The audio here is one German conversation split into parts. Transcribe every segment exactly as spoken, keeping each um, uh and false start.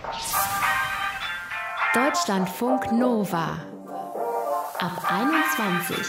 Deutschlandfunk Nova ab einundzwanzig.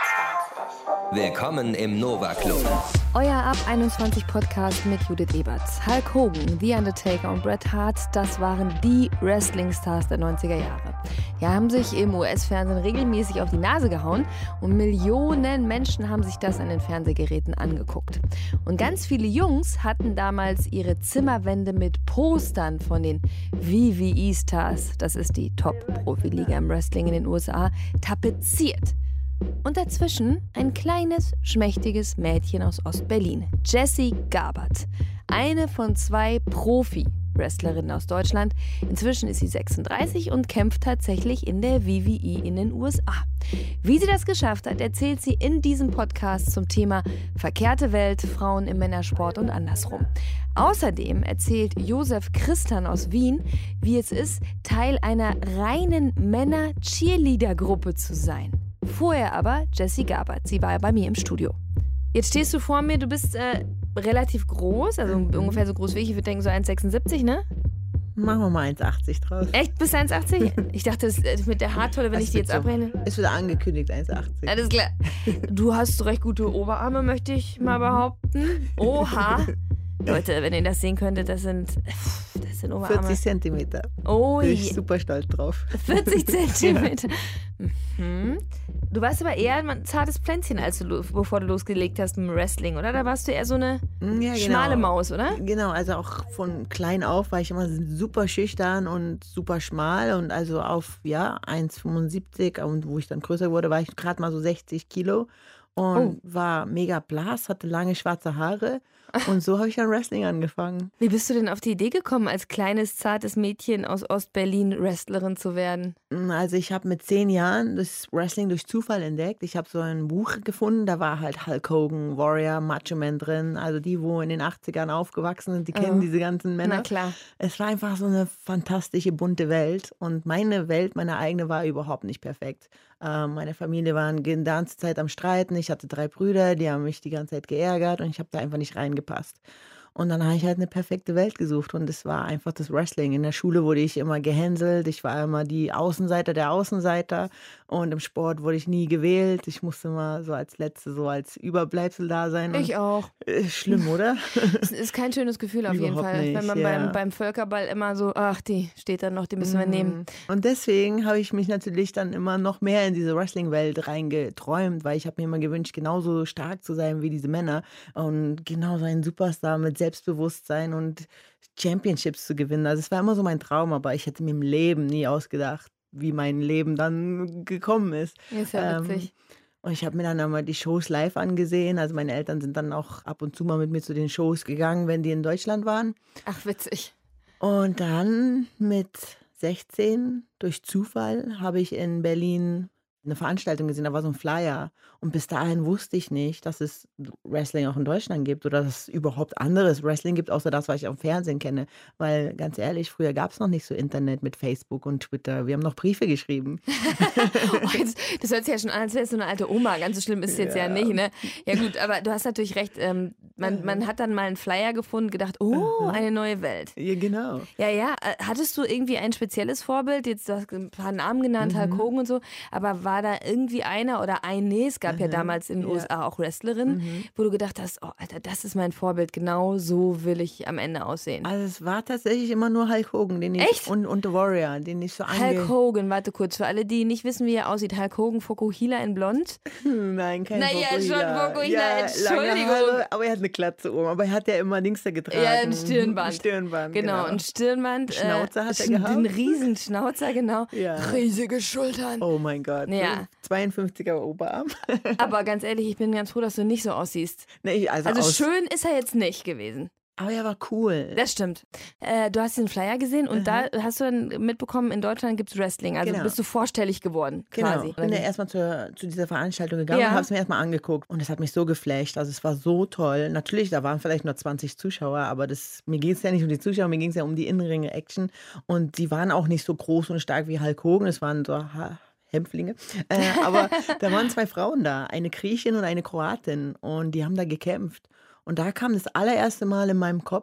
Willkommen im Nova Club. Euer Ab einundzwanzig Podcast mit Judith Eberts. Hulk Hogan, The Undertaker und Bret Hart, das waren die Wrestling-Stars der neunziger Jahre. Ja, haben sich im U S-Fernsehen regelmäßig auf die Nase gehauen und Millionen Menschen haben sich das an den Fernsehgeräten angeguckt. Und ganz viele Jungs hatten damals ihre Zimmerwände mit Postern von den V V E-Stars, das ist die Top-Profiliga im Wrestling in den U S A, tapeziert. Und dazwischen ein kleines, schmächtiges Mädchen aus Ostberlin, Jessie Gabert. Eine von zwei Profi-Wrestlerinnen aus Deutschland. Inzwischen ist sie sechsunddreißig und kämpft tatsächlich in der V V E in den U S A. Wie sie das geschafft hat, erzählt sie in diesem Podcast zum Thema verkehrte Welt, Frauen im Männersport und andersrum. Außerdem erzählt Josef Christan aus Wien, wie es ist, Teil einer reinen Männer-Cheerleader-Gruppe zu sein. Vorher aber Jessie Gabert, sie war ja bei mir im Studio. Jetzt stehst du vor mir, du bist äh, relativ groß, also mhm. ungefähr so groß wie ich, ich würde denken so eins Komma sechsundsiebzig, ne? Machen wir mal eins Komma achtzig draus. Echt? Bis eins Komma achtzig? Ich dachte, das ist mit der Haartolle, wenn das ich die jetzt so, abrechne. ist wieder angekündigt, eins Komma achtzig. Alles klar. Du hast recht gute Oberarme, möchte ich mal behaupten. Oha. Leute, wenn ihr das sehen könntet, das sind, das sind Oberarme. vierzig Zentimeter. Oh, bin ich super stolz drauf. vierzig Zentimeter. Mhm. Du warst aber eher ein zartes Pflänzchen, als du, bevor du losgelegt hast mit dem Wrestling, oder? Da warst du eher so eine ja, genau. schmale Maus, oder? Genau, also auch von klein auf war ich immer super schüchtern und super schmal. Und also auf ja, eins Komma fünfundsiebzig und wo ich dann größer wurde, war ich gerade mal so sechzig Kilo. Und oh. war mega blass, hatte lange schwarze Haare. Und so habe ich dann Wrestling angefangen. Wie bist du denn auf die Idee gekommen, als kleines, zartes Mädchen aus Ostberlin Wrestlerin zu werden? Also ich habe mit zehn Jahren das Wrestling durch Zufall entdeckt. Ich habe so ein Buch gefunden, da war halt Hulk Hogan, Warrior, Macho Man drin. Also die, wo in den achtzigern aufgewachsen sind, die kennen oh. diese ganzen Männer. Na klar. Es war einfach so eine fantastische, bunte Welt. Und meine Welt, meine eigene, war überhaupt nicht perfekt. Meine Familie war die ganze Zeit am Streiten. Ich hatte drei Brüder, die haben mich die ganze Zeit geärgert und ich habe da einfach nicht reingepasst. Und dann habe ich halt eine perfekte Welt gesucht und das war einfach das Wrestling. In der Schule wurde ich immer gehänselt, ich war immer die Außenseiter der Außenseiter und im Sport wurde ich nie gewählt. Ich musste immer so als Letzte, so als Überbleibsel da sein. Ich auch. Schlimm, oder? Es ist kein schönes Gefühl auf jeden Fall, nicht, wenn man ja. beim, beim Völkerball immer so, ach, die steht da noch, die müssen wir mm. nehmen. Und deswegen habe ich mich natürlich dann immer noch mehr in diese Wrestling-Welt reingeträumt, weil ich habe mir immer gewünscht, genauso stark zu sein wie diese Männer und genauso ein Superstar mit Selbstbewusstsein und Championships zu gewinnen. Also es war immer so mein Traum, aber ich hätte mir im Leben nie ausgedacht, wie mein Leben dann gekommen ist. Ist ja witzig. Ähm, und ich habe mir dann einmal die Shows live angesehen. Also meine Eltern sind dann auch ab und zu mal mit mir zu den Shows gegangen, wenn die in Deutschland waren. Ach, witzig. Und dann mit sechzehn, durch Zufall, habe ich in Berlin eine Veranstaltung gesehen, da war so ein Flyer. Und bis dahin wusste ich nicht, dass es Wrestling auch in Deutschland gibt oder dass es überhaupt anderes Wrestling gibt, außer das, was ich am Fernsehen kenne. Weil, ganz ehrlich, früher gab es noch nicht so Internet mit Facebook und Twitter. Wir haben noch Briefe geschrieben. Oh, jetzt, das hört sich ja schon an, als wäre es so eine alte Oma. Ganz so schlimm ist es jetzt ja, ja nicht, ne? Ja gut, aber du hast natürlich recht. Ähm, man, man hat dann mal einen Flyer gefunden, gedacht, oh, eine neue Welt. Ja, genau. Ja, ja. Hattest du irgendwie ein spezielles Vorbild? Jetzt, du hast ein paar Namen genannt, mhm. Hulk Hogan und so. Aber war da irgendwie einer oder eine, es gab mhm. ja damals in den ja. U S A auch Wrestlerinnen, mhm. wo du gedacht hast, oh Alter, das ist mein Vorbild, genau so will ich am Ende aussehen. Also es war tatsächlich immer nur Hulk Hogan, den ich, Echt? Und, und The Warrior, den ich so ange... Hulk Hogan, warte kurz, für alle, die nicht wissen, wie er aussieht, Hulk Hogan, Fokuhila in Blond? Nein, kein naja, Fokuhila. Naja, schon Fokuhila, ja, Entschuldigung. Haare, aber er hat eine Glatze oben, aber er hat ja immer Dings da getragen. Ja, ein Stirnband. Ein Stirnband, genau. genau. Ein Stirnband. Schnauzer hat er äh, gehabt. Einen riesen Schnauzer, genau. Ja. Riesige Schultern. Oh mein Gott. Ja. zweiundfünfziger Oberarm. Aber ganz ehrlich, ich bin ganz froh, dass du nicht so aussiehst. Nee, also also aus schön ist er jetzt nicht gewesen. Aber er war cool. Das stimmt. Äh, du hast den Flyer gesehen und mhm. da hast du dann mitbekommen, in Deutschland gibt es Wrestling. Also genau. bist du vorstellig geworden quasi. Genau. Ich bin ja erstmal zu, zu dieser Veranstaltung gegangen ja. und habe es mir erstmal angeguckt. Und es hat mich so geflasht. Also es war so toll. Natürlich, da waren vielleicht nur zwanzig Zuschauer, aber das, mir ging es ja nicht um die Zuschauer, mir ging es ja um die Innenringe-Action. Und die waren auch nicht so groß und stark wie Hulk Hogan. Es waren so... Ha- Hämpflinge. Äh, aber da waren zwei Frauen da, eine Griechin und eine Kroatin und die haben da gekämpft. Und da kam das allererste Mal in meinem Kopf,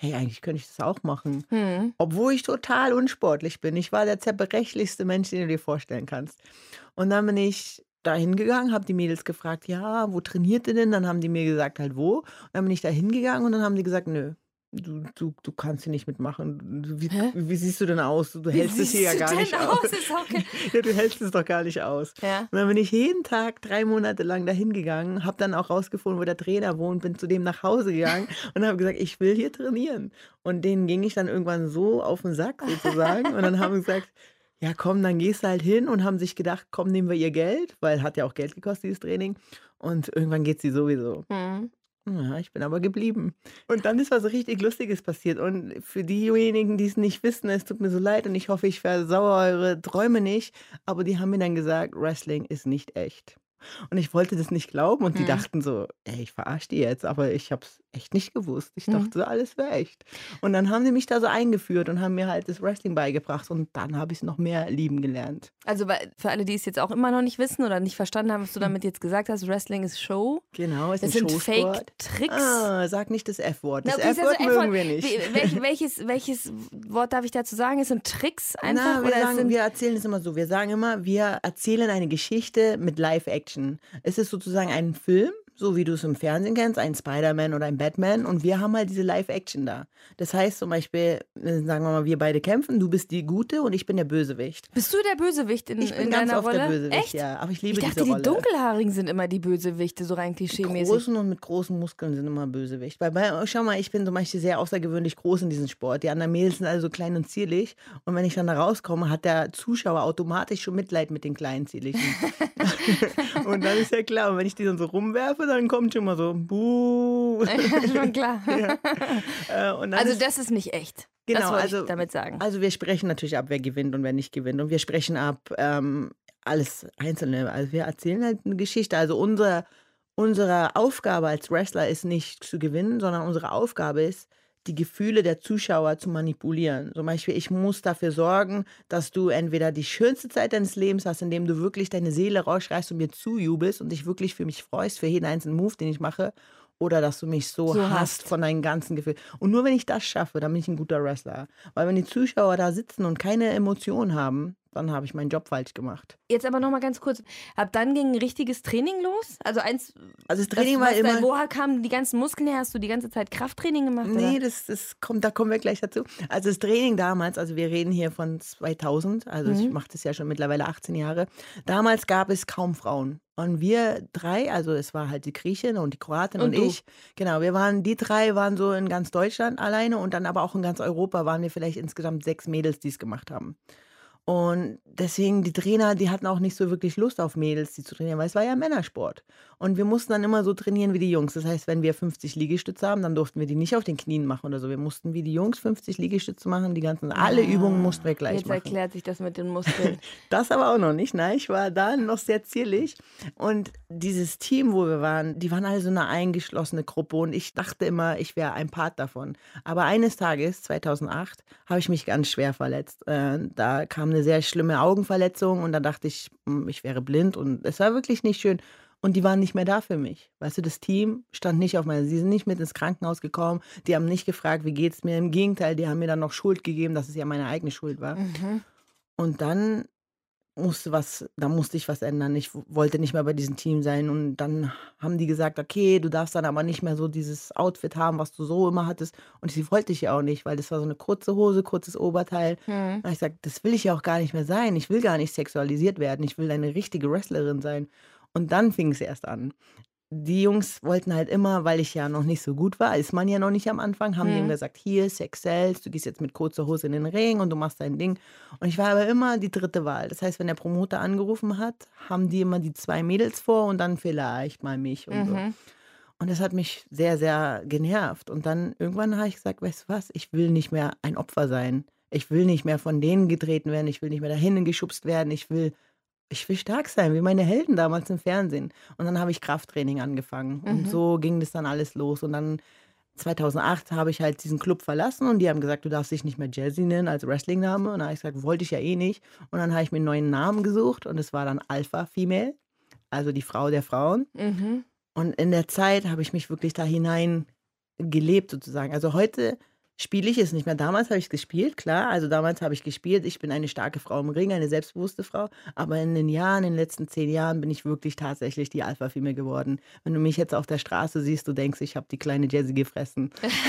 hey, eigentlich könnte ich das auch machen. Mhm. Obwohl ich total unsportlich bin. Ich war der zerbrechlichste Mensch, den du dir vorstellen kannst. Und dann bin ich da hingegangen, habe die Mädels gefragt, ja, wo trainiert ihr denn? Dann haben die mir gesagt, halt wo. Und dann bin ich da hingegangen und dann haben die gesagt, nö, du, du, du kannst hier nicht mitmachen. Du- Wie, Hä? wie siehst du denn aus? Du Wie hältst es hier ja siehst du gar denn nicht aus? aus. Ist auch kein- Ja, du hältst es doch gar nicht aus. Ja. Und dann bin ich jeden Tag drei Monate lang dahin gegangen, habe dann auch rausgefunden, wo der Trainer wohnt, bin zu dem nach Hause gegangen und habe gesagt, ich will hier trainieren. Und denen ging ich dann irgendwann so auf den Sack sozusagen. Und dann haben sie gesagt, ja komm, dann gehst du halt hin und haben sich gedacht, komm, nehmen wir ihr Geld, weil hat ja auch Geld gekostet, dieses Training. Und irgendwann geht sie sowieso. Mhm. Ja, ich bin aber geblieben. Und dann ist was richtig Lustiges passiert. Und für diejenigen, die es nicht wissen, es tut mir so leid und ich hoffe, ich versauere eure Träume nicht. Aber die haben mir dann gesagt, Wrestling ist nicht echt. Und ich wollte das nicht glauben und die Mhm. dachten so, ey, ich verarsche die jetzt, aber ich habe es echt nicht gewusst. Ich Mhm. dachte so, alles wäre echt. Und dann haben sie mich da so eingeführt und haben mir halt das Wrestling beigebracht und dann habe ich es noch mehr lieben gelernt. Also weil- für alle, die es jetzt auch immer noch nicht wissen oder nicht verstanden haben, was du Hm. damit jetzt gesagt hast, Wrestling ist Show. Genau, es Das ist ein sind Showsport. Fake-Tricks. Ah, sag nicht das F-Wort. Das Na, okay, ist F-Wort also mögen F-Wort. wir nicht. Wie- welch- welches, welches Wort darf ich dazu sagen? Es sind Tricks einfach? Na, wir, oder es sagen, sind, wir erzählen es immer so. Wir sagen immer, wir erzählen eine Geschichte mit Live-Action. Es ist sozusagen ein Film, so wie du es im Fernsehen kennst, ein Spider-Man oder ein Batman. Und wir haben halt diese Live-Action da. Das heißt zum Beispiel, äh, sagen wir mal, wir beide kämpfen, du bist die Gute und ich bin der Bösewicht. bist du der Bösewicht in, Ich bin in ganz deiner oft Rolle? der Bösewicht, Echt? ja. Aber ich liebe Ich dachte, diese die Rolle. Dunkelhaarigen sind immer die Bösewichte, so rein Die klischee-mäßig. Großen und mit großen Muskeln sind immer Bösewicht. Weil bei, schau mal, ich bin zum Beispiel sehr außergewöhnlich groß in diesem Sport. Die anderen Mädels sind alle so klein und zierlich. Und wenn ich dann da rauskomme, hat der Zuschauer automatisch schon Mitleid mit den kleinen Zierlichen. Und dann ist ja klar, und wenn ich die dann so rumwerfe, dann kommt schon mal so, buh. Schon klar. Ja. Äh, und dann Also ist, das ist nicht echt. das genau, wollte also, ich damit sagen. also wir sprechen natürlich ab, wer gewinnt und wer nicht gewinnt. Und wir sprechen ab ähm, alles Einzelne. Also wir erzählen halt eine Geschichte. Also unsere, unsere Aufgabe als Wrestler ist nicht zu gewinnen, sondern unsere Aufgabe ist, die Gefühle der Zuschauer zu manipulieren. Zum Beispiel, ich muss dafür sorgen, dass du entweder die schönste Zeit deines Lebens hast, indem du wirklich deine Seele rausschreist und mir zujubelst und dich wirklich für mich freust, für jeden einzelnen Move, den ich mache, oder dass du mich so, So hasst hasst. von deinen ganzen Gefühlen. Und nur wenn ich das schaffe, dann bin ich ein guter Wrestler. Weil wenn die Zuschauer da sitzen und keine Emotionen haben, dann habe ich meinen Job falsch gemacht. Jetzt aber noch mal ganz kurz. Ab dann ging ein richtiges Training los? Also eins, Also das das, Training war was da, immer... woher kamen die ganzen Muskeln her? Hast du die ganze Zeit Krafttraining gemacht? Nee, oder? das, das kommt, da kommen wir gleich dazu. Also das Training damals, also wir reden hier von zweitausend, also ich Mhm. mache das ja schon mittlerweile achtzehn Jahre. Damals gab es kaum Frauen. Und wir drei, also es war halt die Griechin und die Kroatin und, Und du. ich, genau, wir waren, die drei waren so in ganz Deutschland alleine und dann aber auch in ganz Europa waren wir vielleicht insgesamt sechs Mädels, die es gemacht haben. Und deswegen, die Trainer, die hatten auch nicht so wirklich Lust auf Mädels, die zu trainieren, weil es war ja Männersport. Und wir mussten dann immer so trainieren wie die Jungs. Das heißt, wenn wir fünfzig Liegestütze haben, dann durften wir die nicht auf den Knien machen oder so. Wir mussten wie die Jungs fünfzig Liegestütze machen, die ganzen, alle Übungen mussten wir gleich Jetzt machen. erklärt sich das mit den Muskeln. Das aber auch noch nicht. Nein, ich war da noch sehr zierlich. Und dieses Team, wo wir waren, die waren alle so eine eingeschlossene Gruppe. Und ich dachte immer, ich wäre ein Part davon. Aber eines Tages, zweitausendacht, habe ich mich ganz schwer verletzt. Äh, da kam eine sehr schlimme Augenverletzung. Und da dachte ich, hm, ich wäre blind. Und es war wirklich nicht schön. Und die waren nicht mehr da für mich. Weißt du, das Team stand nicht auf meiner, sie sind nicht mit ins Krankenhaus gekommen. Die haben nicht gefragt, wie geht's mir. Im Gegenteil, die haben mir dann noch Schuld gegeben, dass es ja meine eigene Schuld war. Mhm. Und dann musste was, da musste ich was ändern. Ich w- wollte nicht mehr bei diesem Team sein. Und dann haben die gesagt, okay, du darfst dann aber nicht mehr so dieses Outfit haben, was du so immer hattest. Und das wollte ich ja auch nicht, weil das war so eine kurze Hose, kurzes Oberteil. Mhm. Da hab ich gesagt, das will ich ja auch gar nicht mehr sein. Ich will gar nicht sexualisiert werden. Ich will eine richtige Wrestlerin sein. Und dann fing es erst an. Die Jungs wollten halt immer, weil ich ja noch nicht so gut war, ist man ja noch nicht am Anfang, haben die Mhm. immer gesagt, hier, Sex sells, du gehst jetzt mit kurzer Hose in den Ring und du machst dein Ding. Und ich war aber immer die dritte Wahl. Das heißt, wenn der Promoter angerufen hat, haben die immer die zwei Mädels vor und dann vielleicht mal mich und so. Mhm. Und das hat mich sehr, sehr genervt. Und dann irgendwann habe ich gesagt, weißt du was, ich will nicht mehr ein Opfer sein. Ich will nicht mehr von denen getreten werden. Ich will nicht mehr dahin geschubst werden. Ich will, ich will stark sein, wie meine Helden damals im Fernsehen. Und dann habe ich Krafttraining angefangen. Und Mhm. so ging das dann alles los. Und dann zweitausendacht habe ich halt diesen Club verlassen und die haben gesagt, du darfst dich nicht mehr Jazzy nennen als Wrestling-Name. Und dann habe ich gesagt, wollte ich ja eh nicht. Und dann habe ich mir einen neuen Namen gesucht und es war dann Alpha Female, also die Frau der Frauen. Mhm. Und in der Zeit habe ich mich wirklich da hinein gelebt sozusagen. Also heute spiele ich es nicht mehr. Damals habe ich es gespielt, klar. Also damals habe ich gespielt. Ich bin eine starke Frau im Ring, eine selbstbewusste Frau. Aber in den Jahren, in den letzten zehn Jahren bin ich wirklich tatsächlich die Alpha-Female geworden. Wenn du mich jetzt auf der Straße siehst, du denkst, ich habe die kleine Jessie gefressen.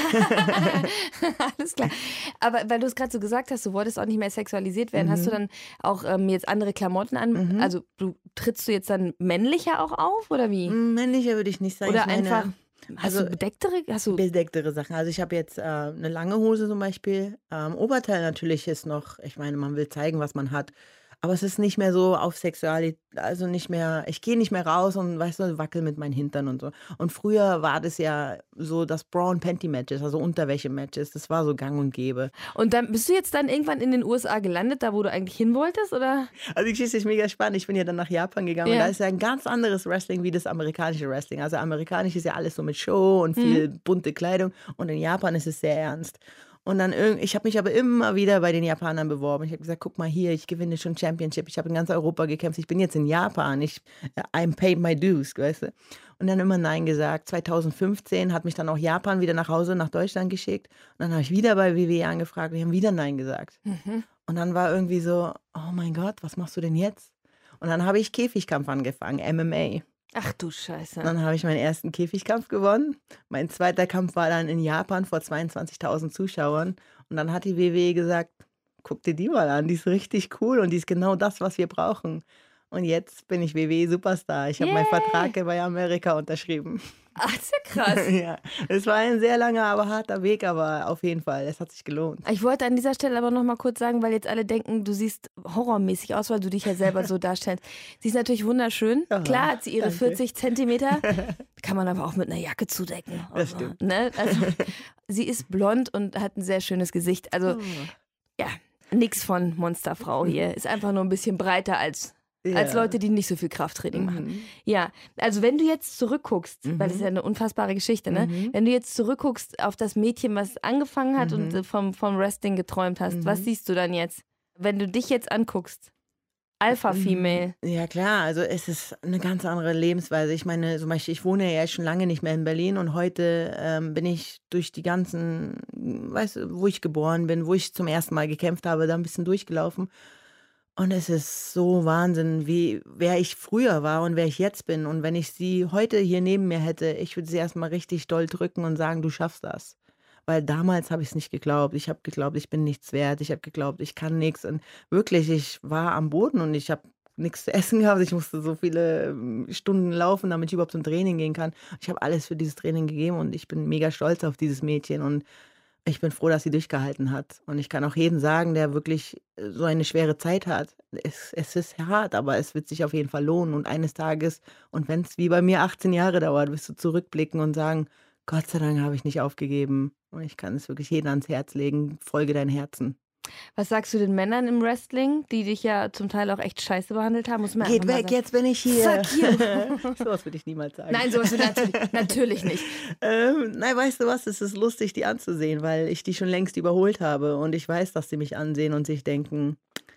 Alles klar. Aber weil du es gerade so gesagt hast, du wolltest auch nicht mehr sexualisiert werden, mhm. hast du dann auch ähm, jetzt andere Klamotten an? Mhm. Also du trittst du jetzt dann männlicher auch auf oder wie? Männlicher würde ich nicht sagen. Oder ich meine, einfach... Hast also du bedecktere? Hast du bedecktere Sachen. Also ich habe jetzt äh, eine lange Hose zum Beispiel. Ähm, Oberteil natürlich ist noch, ich meine, man will zeigen, was man hat. Aber es ist nicht mehr so auf Sexualität, also nicht mehr, ich gehe nicht mehr raus und, weißt du, wackel mit meinen Hintern und so. Und früher war das ja so das Bra-and-Panty-Matches, also Unterwäsche-Matches, das war so gang und gäbe. Und dann bist du jetzt dann irgendwann in den U S A gelandet, da wo du eigentlich hin wolltest, oder? Also die Geschichte ist mega spannend. Ich bin ja dann nach Japan gegangen Ja. und da ist ja ein ganz anderes Wrestling wie das amerikanische Wrestling. Also amerikanisch ist ja alles so mit Show und viel bunte Kleidung und in Japan ist es sehr ernst. Und dann irg- ich habe mich aber immer wieder bei den Japanern beworben. Ich habe gesagt, guck mal hier, ich gewinne schon Championship. Ich habe in ganz Europa gekämpft. Ich bin jetzt in Japan. Ich, I'm paid my dues, weißt du. Und dann immer Nein gesagt. zweitausendfünfzehn hat mich dann auch Japan wieder nach Hause, nach Deutschland geschickt. Und dann habe ich wieder bei W W E angefragt und die haben wieder Nein gesagt. Mhm. Und dann war irgendwie so, oh mein Gott, was machst du denn jetzt? Und dann habe ich Käfigkampf angefangen, M M A. Ach du Scheiße. Dann habe ich meinen ersten Käfigkampf gewonnen. Mein zweiter Kampf war dann in Japan vor zweiundzwanzigtausend Zuschauern. Und dann hat die W W E gesagt, guck dir die mal an, die ist richtig cool und die ist genau das, was wir brauchen. Und jetzt bin ich W W E-Superstar. Ich habe Yay. meinen Vertrag bei Amerika unterschrieben. Ach, das ist ja krass. Ja, es war ein sehr langer, aber harter Weg, aber auf jeden Fall, es hat sich gelohnt. Ich wollte an dieser Stelle aber noch mal kurz sagen, weil jetzt alle denken, du siehst horrormäßig aus, weil du dich ja selber so darstellst. Sie ist natürlich wunderschön. Oh, Klar hat sie ihre danke. vierzig Zentimeter. Kann man aber auch mit einer Jacke zudecken. Das Also, stimmt. ne? Also, sie ist blond und hat ein sehr schönes Gesicht. Also, ja, nix von Monsterfrau hier. Ist einfach nur ein bisschen breiter als, Ja. als Leute, die nicht so viel Krafttraining machen. Mhm. Ja, also wenn du jetzt zurückguckst, Mhm. weil das ist ja eine unfassbare Geschichte, ne? Mhm. Wenn du jetzt zurückguckst auf das Mädchen, was angefangen hat Mhm. und äh, vom, vom Wrestling geträumt hast, Mhm. was siehst du dann jetzt? Wenn du dich jetzt anguckst, Alpha-Female. Ja klar, also es ist eine ganz andere Lebensweise. Ich meine, zum Beispiel, ich wohne ja schon lange nicht mehr in Berlin und heute ähm, bin ich durch die ganzen, weißt du, wo ich geboren bin, wo ich zum ersten Mal gekämpft habe, da ein bisschen durchgelaufen. Und es ist so Wahnsinn, wie wer ich früher war und wer ich jetzt bin. Und wenn ich sie heute hier neben mir hätte, ich würde sie erstmal richtig doll drücken und sagen, du schaffst das. Weil damals habe ich es nicht geglaubt. Ich habe geglaubt, ich bin nichts wert. Ich habe geglaubt, ich kann nichts. Und wirklich, ich war am Boden und ich habe nichts zu essen gehabt. Ich musste so viele ähm, Stunden laufen, damit ich überhaupt zum Training gehen kann. Ich habe alles für dieses Training gegeben und ich bin mega stolz auf dieses Mädchen. Und ich bin froh, dass sie durchgehalten hat. Und ich kann auch jedem sagen, der wirklich äh, so eine schwere Zeit hat. Es, es ist hart, aber es wird sich auf jeden Fall lohnen. Und eines Tages, und wenn es wie bei mir achtzehn Jahre dauert, wirst du zurückblicken und sagen, Gott sei Dank habe ich nicht aufgegeben. Und ich kann es wirklich jedem ans Herz legen. Folge dein Herzen. Was sagst du den Männern im Wrestling, die dich ja zum Teil auch echt scheiße behandelt haben? Muss man Geht einfach mal weg, sagen. jetzt bin ich hier. Fuck you. Sowas würde ich niemals sagen. Nein, sowas würde natürlich, natürlich nicht. Ähm, nein, weißt du was, es ist lustig, die anzusehen, weil ich die schon längst überholt habe. Und ich weiß, dass sie mich ansehen und sich denken,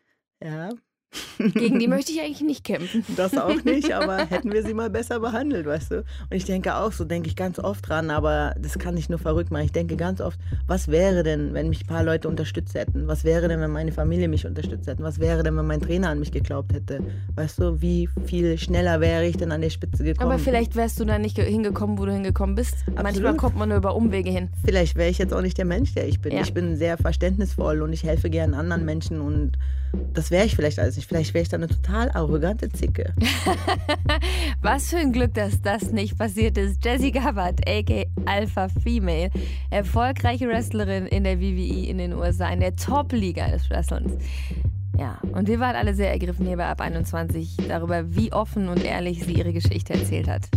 ja, Gegen die möchte ich eigentlich nicht kämpfen. das auch nicht, aber hätten wir sie mal besser behandelt, weißt du? Und ich denke auch, so denke ich ganz oft dran, aber das kann ich nur verrückt machen. Ich denke ganz oft, was wäre denn, wenn mich ein paar Leute unterstützt hätten? Was wäre denn, wenn meine Familie mich unterstützt hätte? Was wäre denn, wenn mein Trainer an mich geglaubt hätte? Weißt du, wie viel schneller wäre ich denn an die Spitze gekommen? Aber vielleicht wärst du da nicht ge- hingekommen, wo du hingekommen bist. Manchmal Absolut. kommt man nur über Umwege hin. Vielleicht wäre ich jetzt auch nicht der Mensch, der ich bin. Ja. Ich bin sehr verständnisvoll und ich helfe gern anderen Menschen und das wäre ich vielleicht alles nicht. Vielleicht wäre ich dann eine total arrogante Zicke. Was für ein Glück, dass das nicht passiert ist. Jessie Gabbard, a k a. Alpha Female, erfolgreiche Wrestlerin in der W W E in den U S A, in der Top-Liga des Wrestlings. Ja, und wir waren alle sehr ergriffen hier bei Ab einundzwanzig darüber, wie offen und ehrlich sie ihre Geschichte erzählt hat.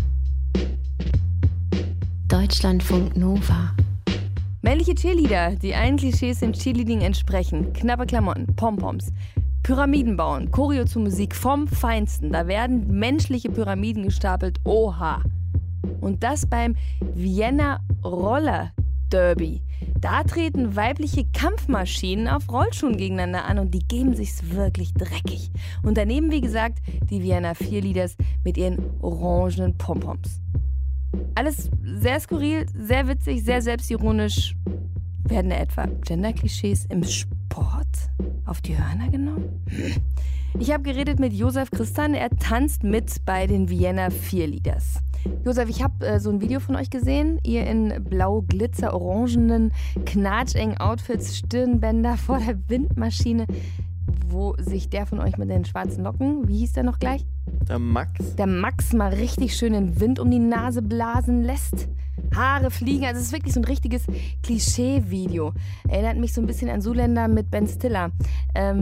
Deutschlandfunk Nova. Männliche Cheerleader, die allen Klischees im Cheerleading entsprechen. Knappe Klamotten, Pompoms, Pyramiden bauen, Choreo zu Musik vom Feinsten. Da werden menschliche Pyramiden gestapelt. Oha. Und das beim Vienna Roller Derby. Da treten weibliche Kampfmaschinen auf Rollschuhen gegeneinander an und die geben sich's wirklich dreckig. Und daneben, wie gesagt, die Vienna Cheerleaders mit ihren orangenen Pompoms. Alles sehr skurril, sehr witzig, sehr selbstironisch. Werden da etwa Gender-Klischees im Sport auf die Hörner genommen? Ich habe geredet mit Josef Christan, er tanzt mit bei den Vienna Cheerleaders. Josef, ich habe äh, so ein Video von euch gesehen, ihr in blau-glitzer-orangenen, knatschengen Outfits, Stirnbänder vor der Windmaschine, wo sich der von euch mit den schwarzen Locken, wie hieß der noch gleich? Der Max. Der Max mal richtig schön den Wind um die Nase blasen lässt. Haare fliegen, also es ist wirklich so ein richtiges Klischee-Video. Erinnert mich so ein bisschen an Zoolander mit Ben Stiller. Ähm,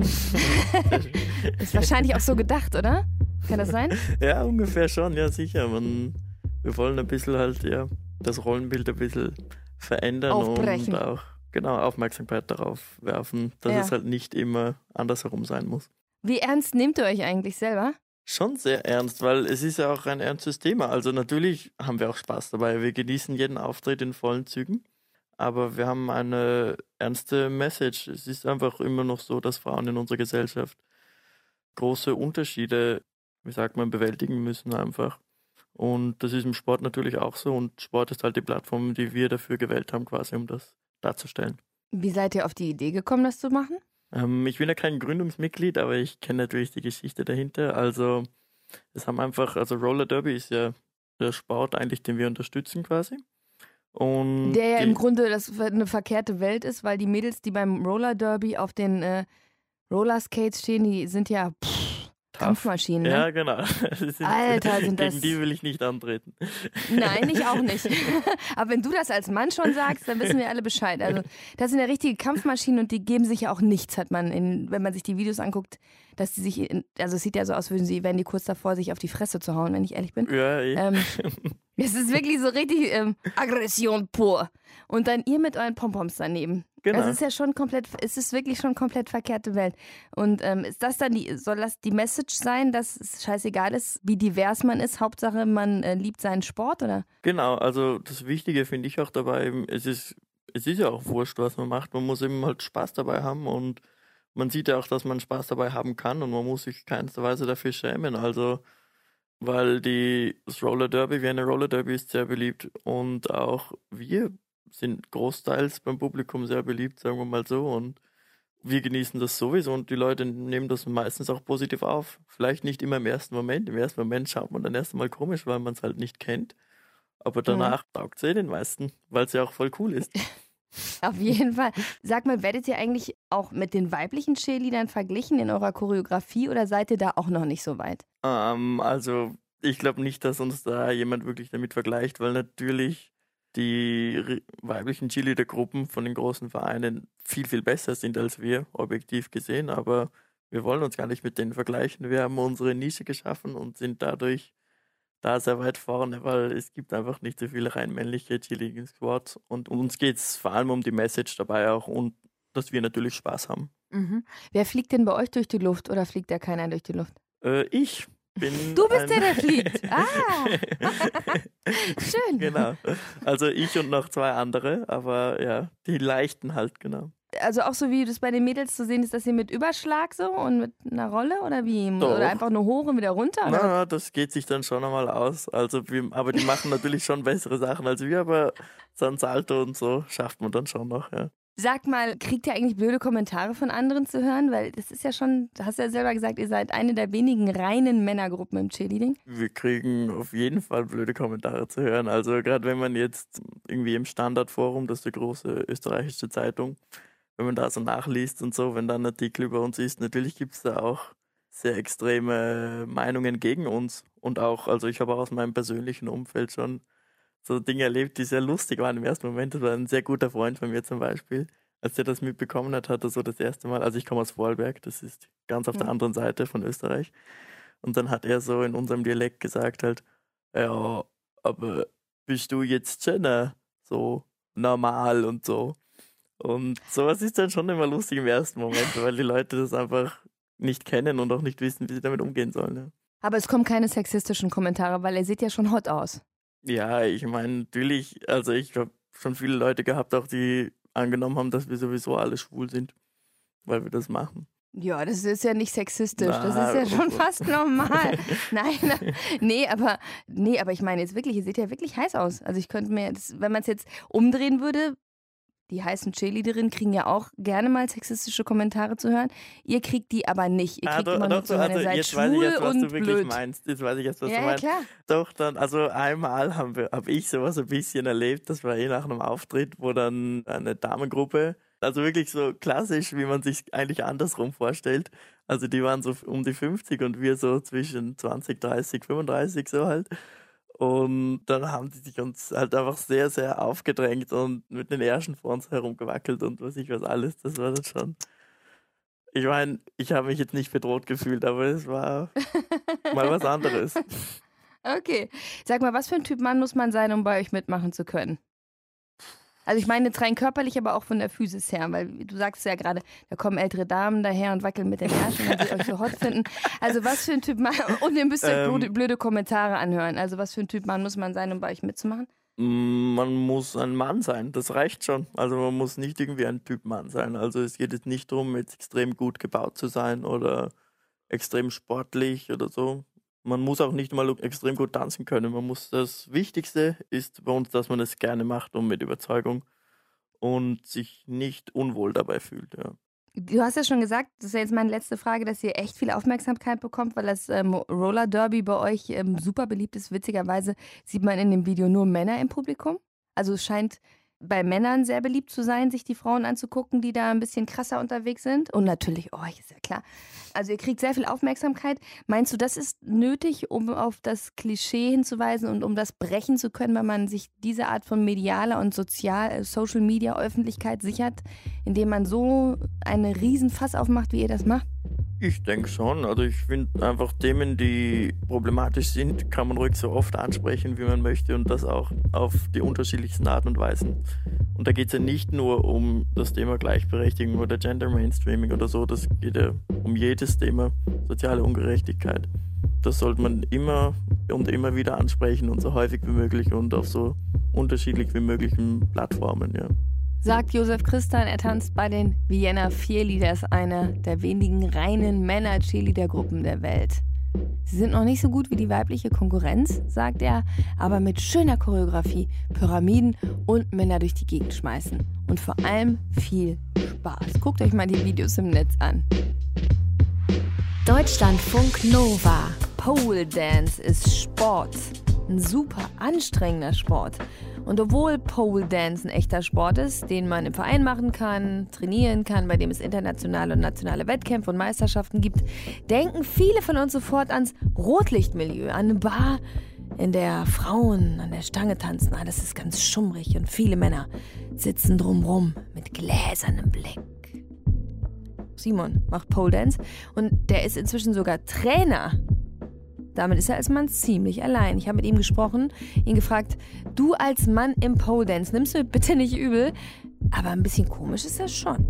ist wahrscheinlich auch so gedacht, oder? Kann das sein? Ja, ungefähr schon, ja sicher. Man, wir wollen ein bisschen halt, ja, das Rollenbild ein bisschen verändern Aufbrechen. und auch genau Aufmerksamkeit darauf werfen, dass Ja. es halt nicht immer andersherum sein muss. Wie ernst nehmt ihr euch eigentlich selber? Schon sehr ernst, weil es ist ja auch ein ernstes Thema. Also natürlich haben wir auch Spaß dabei. Wir genießen jeden Auftritt in vollen Zügen, aber wir haben eine ernste Message. Es ist einfach immer noch so, dass Frauen in unserer Gesellschaft große Unterschiede, wie sagt man, bewältigen müssen einfach. Und das ist im Sport natürlich auch so. Und Sport ist halt die Plattform, die wir dafür gewählt haben, quasi, um das darzustellen. Wie seid ihr auf die Idee gekommen, das zu machen? Ähm, ich bin ja kein Gründungsmitglied, aber ich kenne natürlich die Geschichte dahinter. Also es haben einfach, also Roller Derby ist ja der Sport eigentlich, den wir unterstützen quasi. Und Der ja die, im Grunde das eine verkehrte Welt ist, weil die Mädels, die beim Roller Derby auf den äh, Rollerskates stehen, die sind ja pff, Kampfmaschinen. Ne? Ja, genau. Das ist- Alter, sind das- Gegen die will ich nicht antreten. Nein, ich auch nicht. Aber wenn du das als Mann schon sagst, dann wissen wir alle Bescheid. Also das sind ja richtige Kampfmaschinen und die geben sich ja auch nichts, hat man, in, wenn man sich die Videos anguckt, dass die sich, in, also es sieht ja so aus, würden sie, wären die kurz davor, sich auf die Fresse zu hauen, wenn ich ehrlich bin. Ja, eh. Ähm, es ist wirklich so richtig ähm, Aggression pur. Und dann ihr mit euren Pompoms daneben. Genau. Also es ist ja schon komplett, es ist wirklich schon komplett verkehrte Welt. Und ähm, ist das dann die, soll das die Message sein, dass es scheißegal ist, wie divers man ist? Hauptsache, man äh, liebt seinen Sport, oder? Genau, also das Wichtige finde ich auch dabei, eben, es ist, es ist ja auch wurscht, was man macht. Man muss eben halt Spaß dabei haben und man sieht ja auch, dass man Spaß dabei haben kann und man muss sich keinster Weise dafür schämen. Also, weil die, das Roller Derby, wie eine Roller Derby ist sehr beliebt und auch wir sind großteils beim Publikum sehr beliebt, sagen wir mal so, und wir genießen das sowieso und die Leute nehmen das meistens auch positiv auf. Vielleicht nicht immer im ersten Moment. Im ersten Moment schaut man dann erst einmal komisch, weil man es halt nicht kennt. Aber danach taugt es eh den meisten, weil es ja auch voll cool ist. Auf jeden Fall. Sag mal, werdet ihr eigentlich auch mit den weiblichen Cheerleadern verglichen in eurer Choreografie oder seid ihr da auch noch nicht so weit? Ähm, also ich glaube nicht, dass uns da jemand wirklich damit vergleicht, weil natürlich die ri- weiblichen Cheerleader-Gruppen von den großen Vereinen viel, viel besser sind als wir, objektiv gesehen. Aber wir wollen uns gar nicht mit denen vergleichen. Wir haben unsere Nische geschaffen und sind dadurch da sehr weit vorne, weil es gibt einfach nicht so viele rein männliche Cheerleading-Squads. Und uns geht es vor allem um die Message dabei auch und dass wir natürlich Spaß haben. Mhm. Wer fliegt denn bei euch durch die Luft oder fliegt da keiner durch die Luft? Äh, ich bin Du bist ein der, der fliegt. Ah. Schön. Genau. Also ich und noch zwei andere, aber ja, die leichten halt, genau. Also auch so wie das bei den Mädels zu sehen ist, dass sie mit Überschlag so und mit einer Rolle oder wie? Doch. Oder einfach nur hoch und wieder runter? Na, Oder? na, das geht sich dann schon einmal aus. Also wir, aber die machen natürlich schon bessere Sachen als wir, aber so ein Salto und so schafft man dann schon noch, ja. Sag mal, kriegt ihr eigentlich blöde Kommentare von anderen zu hören? Weil das ist ja schon, du hast ja selber gesagt, ihr seid eine der wenigen reinen Männergruppen im Cheerleading. Wir kriegen auf jeden Fall blöde Kommentare zu hören. Also gerade wenn man jetzt irgendwie im Standardforum, das ist die große österreichische Zeitung, wenn man da so nachliest und so, wenn da ein Artikel über uns ist, natürlich gibt es da auch sehr extreme Meinungen gegen uns. Und auch, also ich habe auch aus meinem persönlichen Umfeld schon so Dinge erlebt, die sehr lustig waren im ersten Moment. Das war ein sehr guter Freund von mir zum Beispiel. Als der das mitbekommen hat, hat er so das erste Mal, also ich komme aus Vorarlberg, das ist ganz auf der anderen Seite von Österreich. Und dann hat er so in unserem Dialekt gesagt halt, ja, aber bist du jetzt schon äh, so normal und so. Und sowas ist dann schon immer lustig im ersten Moment, weil die Leute das einfach nicht kennen und auch nicht wissen, wie sie damit umgehen sollen. Ja. Aber es kommen keine sexistischen Kommentare, weil ihr seht ja schon hot aus. Ja, ich meine, natürlich, also ich habe schon viele Leute gehabt, auch die angenommen haben, dass wir sowieso alle schwul sind, weil wir das machen. Ja, das ist ja nicht sexistisch, Na, das ist ja schon oh. fast normal. Nein, na, nee, aber nee, aber ich meine jetzt wirklich, ihr seht ja wirklich heiß aus. Also ich könnte mir, das, wenn man es jetzt umdrehen würde, die heißen Cheerleaderinnen kriegen ja auch gerne mal sexistische Kommentare zu hören. Ihr kriegt die aber nicht. Ihr Ah, kriegt doch, immer doch, nur zu so, hören, also ihr seid jetzt weiß ich schwul jetzt, was und du wirklich blöd. meinst. Jetzt weiß ich jetzt, was Ja, du ja, meinst. klar. Doch, dann, also einmal haben wir, habe ich sowas ein bisschen erlebt, das war eh nach einem Auftritt, wo dann eine Damengruppe, also wirklich so klassisch, wie man sich eigentlich andersrum vorstellt. Also die waren so um die fünfzig und wir so zwischen zwanzig, dreißig, fünfunddreißig so halt. Und dann haben die sich uns halt einfach sehr, sehr aufgedrängt und mit den Ärschen vor uns herumgewackelt und was ich was alles. Das war dann schon. Ich meine, ich habe mich jetzt nicht bedroht gefühlt, aber es war mal was anderes. Okay. Sag mal, was für ein Typ Mann muss man sein, um bei euch mitmachen zu können? Also ich meine jetzt rein körperlich, aber auch von der Physis her, weil du sagst ja gerade, da kommen ältere Damen daher und wackeln mit den Ärschen, weil sie euch so hot finden. Also was für ein Typ Mann, und ihr müsst euch Ähm. blöde, blöde Kommentare anhören. Also was für ein Typ Mann muss man sein, um bei euch mitzumachen? Mm, Man muss ein Mann sein, das reicht schon. Also man muss nicht irgendwie ein Typ Mann sein. Also es geht jetzt nicht darum, jetzt extrem gut gebaut zu sein oder extrem sportlich oder so. Man muss auch nicht mal extrem gut tanzen können. Man muss, das Wichtigste ist bei uns, dass man es gerne macht und mit Überzeugung und sich nicht unwohl dabei fühlt. Ja. Du hast ja schon gesagt, das ist ja jetzt meine letzte Frage, dass ihr echt viel Aufmerksamkeit bekommt, weil das ähm, Roller Derby bei euch ähm, super beliebt ist. Witzigerweise sieht man in dem Video nur Männer im Publikum. Also es scheint bei Männern sehr beliebt zu sein, sich die Frauen anzugucken, die da ein bisschen krasser unterwegs sind. Und natürlich, oh, ist ja klar. Also ihr kriegt sehr viel Aufmerksamkeit. Meinst du, das ist nötig, um auf das Klischee hinzuweisen und um das brechen zu können, wenn man sich diese Art von medialer und sozial, äh, Social Media Öffentlichkeit sichert, indem man so eine Riesenfass aufmacht, wie ihr das macht? Ich denke schon. Also ich finde einfach Themen, die problematisch sind, kann man ruhig so oft ansprechen, wie man möchte und das auch auf die unterschiedlichsten Arten und Weisen. Und da geht es ja nicht nur um das Thema Gleichberechtigung oder Gender Mainstreaming oder so, das geht ja um jedes Thema, soziale Ungerechtigkeit. Das sollte man immer und immer wieder ansprechen und so häufig wie möglich und auf so unterschiedlich wie möglichen Plattformen, ja. Sagt Josef Christian, er tanzt bei den Vienna Cheerleaders, einer der wenigen reinen Männer-Cheerleader-Gruppen der Welt. Sie sind noch nicht so gut wie die weibliche Konkurrenz, sagt er, aber mit schöner Choreografie, Pyramiden und Männer durch die Gegend schmeißen. Und vor allem viel Spaß. Guckt euch mal die Videos im Netz an. Deutschlandfunk Nova. Pole Dance ist Sport. Ein super anstrengender Sport. Und obwohl Pole Dance ein echter Sport ist, den man im Verein machen kann, trainieren kann, bei dem es internationale und nationale Wettkämpfe und Meisterschaften gibt, denken viele von uns sofort ans Rotlichtmilieu, an eine Bar, in der Frauen an der Stange tanzen. Ah, das ist ganz schummrig und viele Männer sitzen drumrum mit gläsernem Blick. Simon macht Pole Dance und der ist inzwischen sogar Trainer. Damit ist er als Mann ziemlich allein. Ich habe mit ihm gesprochen, ihn gefragt, du als Mann im Pole Dance, nimmst du mir bitte nicht übel, aber ein bisschen komisch ist das schon.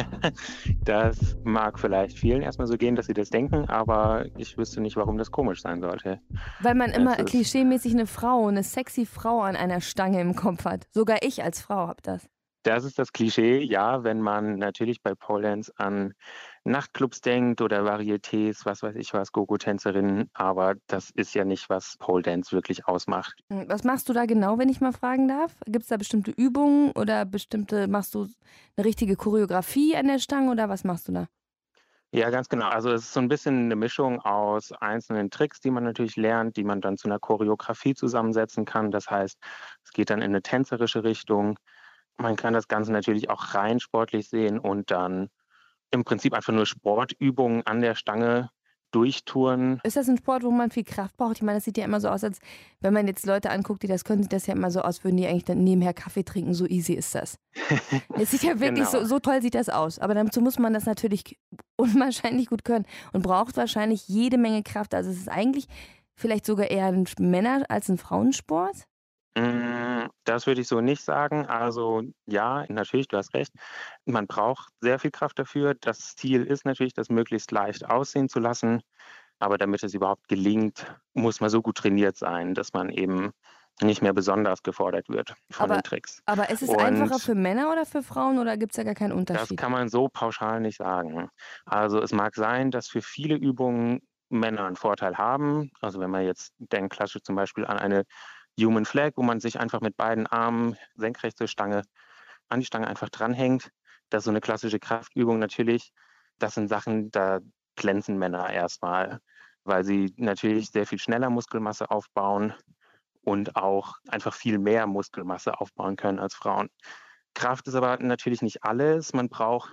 Das mag vielleicht vielen erstmal so gehen, dass sie das denken, aber ich wüsste nicht, warum das komisch sein sollte. Weil man immer Es ist- klischeemäßig eine Frau, eine sexy Frau an einer Stange im Kopf hat. Sogar ich als Frau habe das. Das ist das Klischee, ja, wenn man natürlich bei Pole Dance an Nachtclubs denkt oder Varietés, was weiß ich was, Gogo-Tänzerinnen, aber das ist ja nicht, was Pole Dance wirklich ausmacht. Hm, Was machst du da genau, wenn ich mal fragen darf? Gibt es da bestimmte Übungen oder bestimmte, machst du eine richtige Choreografie an der Stange oder was machst du da? Ja, ganz genau. Also es ist so ein bisschen eine Mischung aus einzelnen Tricks, die man natürlich lernt, die man dann zu einer Choreografie zusammensetzen kann. Das heißt, es geht dann in eine tänzerische Richtung. Man kann das Ganze natürlich auch rein sportlich sehen und dann im Prinzip einfach nur Sportübungen an der Stange durchtouren. Ist das ein Sport, wo man viel Kraft braucht? Ich meine, das sieht ja immer so aus, als wenn man jetzt Leute anguckt, die das können, sieht das ja immer so aus, würden die eigentlich dann nebenher Kaffee trinken. So easy ist das. Es sieht ja wirklich Genau. so, so toll sieht das aus. Aber dazu muss man das natürlich unwahrscheinlich gut können und braucht wahrscheinlich jede Menge Kraft. Also es ist eigentlich vielleicht sogar eher ein Männer- als ein Frauensport. Mm, Das würde ich so nicht sagen. Also ja, natürlich, du hast recht. Man braucht sehr viel Kraft dafür. Das Ziel ist natürlich, das möglichst leicht aussehen zu lassen. Aber damit es überhaupt gelingt, muss man so gut trainiert sein, dass man eben nicht mehr besonders gefordert wird von Aber- den Tricks. Aber ist es Und- einfacher für Männer oder für Frauen oder gibt es da gar keinen Das Unterschied? kann man so pauschal nicht sagen. Also es mag sein, dass für viele Übungen Männer einen Vorteil haben. Also wenn man jetzt denkt klassisch zum Beispiel an eine Human Flag, wo man sich einfach mit beiden Armen senkrecht zur Stange an die Stange einfach dranhängt. Das ist so eine klassische Kraftübung natürlich. Das sind Sachen, da glänzen Männer erstmal, weil sie natürlich sehr viel schneller Muskelmasse aufbauen und auch einfach viel mehr Muskelmasse aufbauen können als Frauen. Kraft ist aber natürlich nicht alles. Man braucht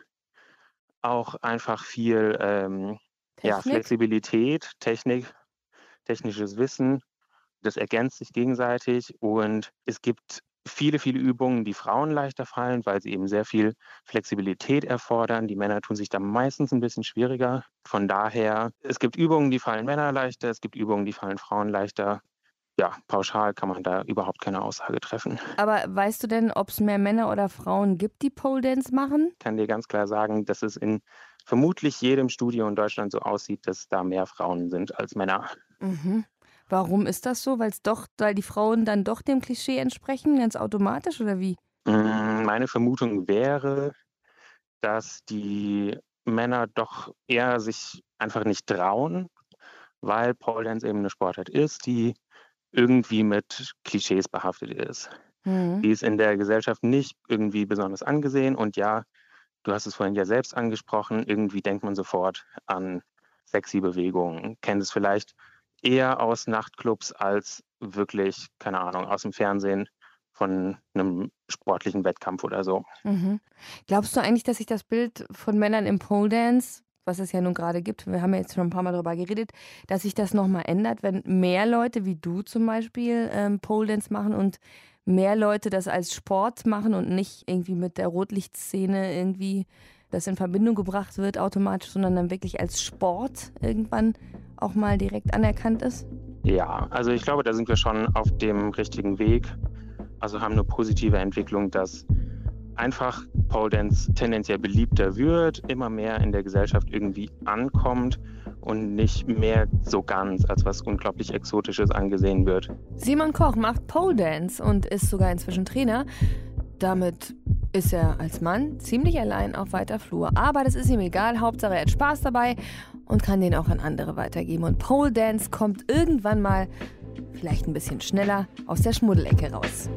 auch einfach viel ähm, ja, Flexibilität, Technik, technisches Wissen. Das ergänzt sich gegenseitig und es gibt viele, viele Übungen, die Frauen leichter fallen, weil sie eben sehr viel Flexibilität erfordern. Die Männer tun sich da meistens ein bisschen schwieriger. Von daher, es gibt Übungen, die fallen Männer leichter, es gibt Übungen, die fallen Frauen leichter. Ja, pauschal kann man da überhaupt keine Aussage treffen. Aber weißt du denn, ob es mehr Männer oder Frauen gibt, die Pole Dance machen? Ich kann dir ganz klar sagen, dass es in vermutlich jedem Studio in Deutschland so aussieht, dass da mehr Frauen sind als Männer. Mhm. Warum ist das so? Weil's doch, weil die Frauen dann doch dem Klischee entsprechen, ganz automatisch oder wie? Meine Vermutung wäre, dass die Männer doch eher sich einfach nicht trauen, weil Pole Dance eben eine Sportart ist, die irgendwie mit Klischees behaftet ist. Mhm. Die ist in der Gesellschaft nicht irgendwie besonders angesehen. Und ja, du hast es vorhin ja selbst angesprochen, irgendwie denkt man sofort an sexy Bewegungen. Kennt es vielleicht eher aus Nachtclubs als wirklich, keine Ahnung, aus dem Fernsehen von einem sportlichen Wettkampf oder so. Mhm. Glaubst du eigentlich, dass sich das Bild von Männern im Pole Dance, was es ja nun gerade gibt, wir haben ja jetzt schon ein paar Mal darüber geredet, dass sich das nochmal ändert, wenn mehr Leute wie du zum Beispiel ähm, Pole Dance machen und mehr Leute das als Sport machen und nicht irgendwie mit der Rotlichtszene irgendwie das in Verbindung gebracht wird automatisch, sondern dann wirklich als Sport irgendwann auch mal direkt anerkannt ist? Ja, also ich glaube, da sind wir schon auf dem richtigen Weg. Also haben eine positive Entwicklung, dass einfach Pole Dance tendenziell beliebter wird, immer mehr in der Gesellschaft irgendwie ankommt und nicht mehr so ganz als was unglaublich Exotisches angesehen wird. Simon Koch macht Pole Dance und ist sogar inzwischen Trainer. Damit ist er als Mann ziemlich allein auf weiter Flur. Aber das ist ihm egal, Hauptsache er hat Spaß dabei und kann den auch an andere weitergeben. Und Pole Dance kommt irgendwann mal, vielleicht ein bisschen schneller, aus der Schmuddelecke raus.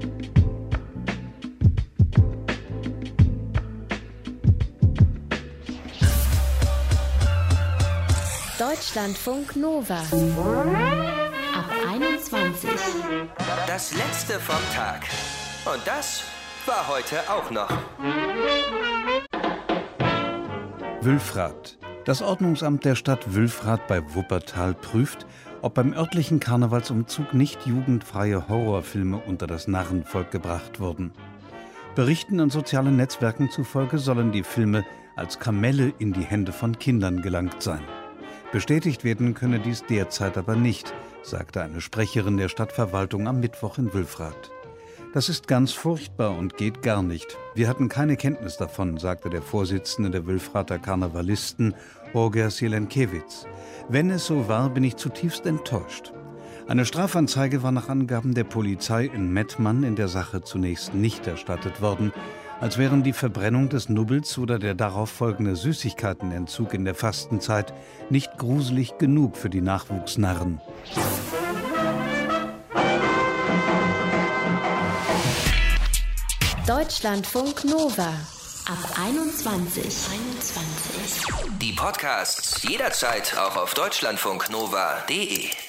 Deutschlandfunk Nova. Ab einundzwanzig. Das letzte vom Tag. Und das war heute auch noch. Wülfrath. Das Ordnungsamt der Stadt Wülfrath bei Wuppertal prüft, ob beim örtlichen Karnevalsumzug nicht jugendfreie Horrorfilme unter das Narrenvolk gebracht wurden. Berichten in sozialen Netzwerken zufolge sollen die Filme als Kamelle in die Hände von Kindern gelangt sein. Bestätigt werden könne dies derzeit aber nicht, sagte eine Sprecherin der Stadtverwaltung am Mittwoch in Wülfrath. Das ist ganz furchtbar und geht gar nicht. Wir hatten keine Kenntnis davon, sagte der Vorsitzende der Wülfrather Karnevalisten, Roger Sielenkiewicz. Wenn es so war, bin ich zutiefst enttäuscht. Eine Strafanzeige war nach Angaben der Polizei in Mettmann in der Sache zunächst nicht erstattet worden, als wären die Verbrennung des Nubbels oder der darauf folgende Süßigkeitenentzug in der Fastenzeit nicht gruselig genug für die Nachwuchsnarren. Deutschlandfunk Nova. Ab einundzwanzig. einundzwanzig. Die Podcasts jederzeit auch auf deutschlandfunknova punkt de.